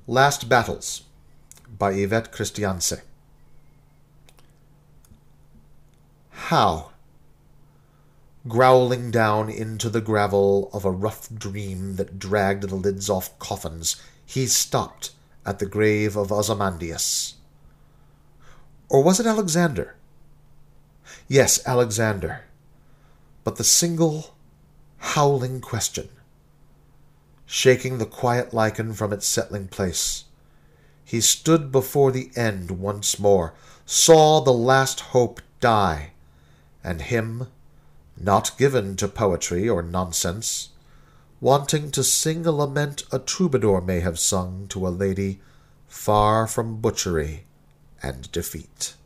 Last Battles by Yvette Christianse. How, growling down into the gravel of a rough dream that dragged the lids off coffins, he stopped at the grave of Ozymandias. Or was it Alexander? Yes, Alexander. But the single, howling question, shaking the quiet lichen from its settling place, he stood before the end once more, saw the last hope die, and him, not given to poetry or nonsense, wanting to sing a lament a troubadour may have sung to a lady far from butchery and defeat.